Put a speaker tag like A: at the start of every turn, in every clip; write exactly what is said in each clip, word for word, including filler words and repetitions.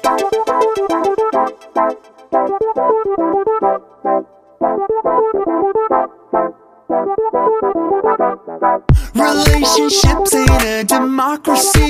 A: Relationships ain't a democracy.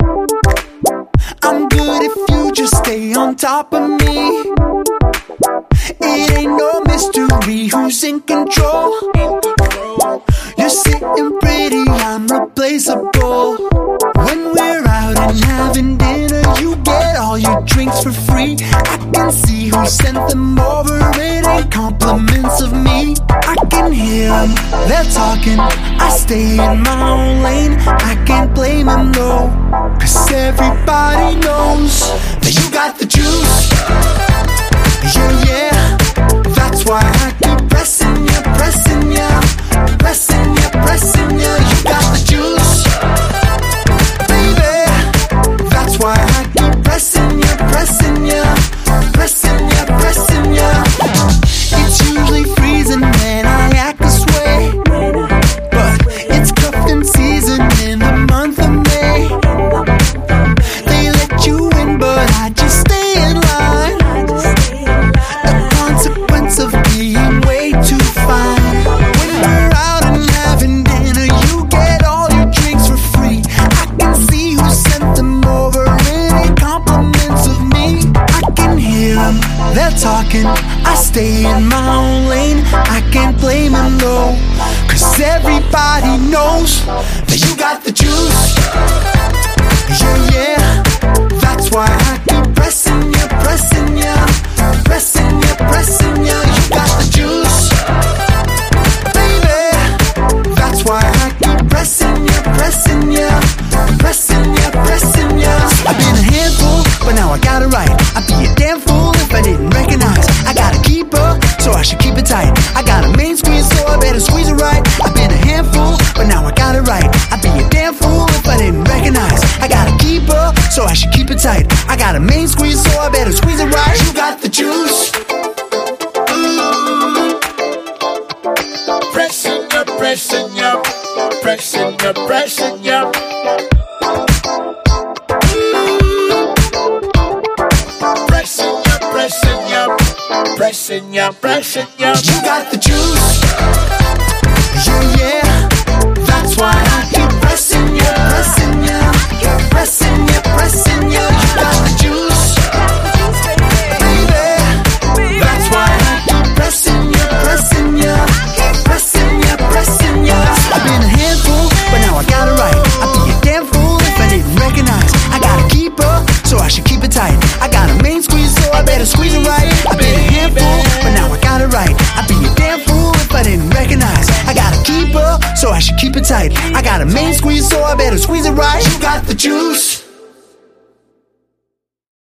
A: I'm good if you just stay on top of me. It ain't no mystery who's in control. You're sitting pretty, I'm replaceable. When we're out and having dinner, you get all your drinks for free. I can see who sent them over, it ain't compliments of me. I can hear them, they're talking, I stay in my own lane. I can't blame them, no, cause everybody knows that you got the juice. Yeah, yeah, that's why I keep pressing ya, pressing ya, pressing ya, pressing ya. You got the juice, baby. That's why I keep pressing ya, pressing ya, pressing ya, pressing ya. It's usually freezing when I act this way, but it's cuffing season in the month of May. They let you in, but I just stay in line. Of being way too fine. When we're out and having dinner, you get all your drinks for free. I can see who sent them over, it ain't compliments of me. I can hear them, they're talking, I stay in my own lane. I can't blame them, no, cause everybody knows that you got the juice. Yeah, yeah, that's why I keep pressing ya, pressing ya, pressing ya, pressing ya. You got the juice, baby. That's why I keep pressing ya, pressing ya, pressing ya, pressing ya. I've been a handful, but now I got it right. I'd be a damn fool if I didn't recognize I got a keeper, so I should keep it tight. I got a main squeeze, so I better squeeze it right. I've been a handful, but now I got it right. I'd be a damn fool if I didn't recognize I got a keeper, so I should keep it tight. I got a main squeeze, so I better squeeze it right. You got the juice.
B: Pressing ya, pressing ya, pressing ya, pressing ya. Pressing ya, pressing ya, pressing ya, pressing ya.
A: You got the juice. Yeah, yeah, that's why I keep pressing ya, pressing ya, pressing ya, pressing ya. You got the juice, baby. That's why I keep pressing ya, pressing ya, pressing ya, pressing ya. I've been a handful, but now I got it right. I'd be a damn fool if I didn't recognize I got a keeper, so I should keep it tight. I got a main squeeze, so I better squeeze it right. I've been a handful, but now I got it right. I'd be a damn fool if I didn't recognize I got a keeper, so I should keep it tight. I got a main squeeze, so I better squeeze it right. You got the juice.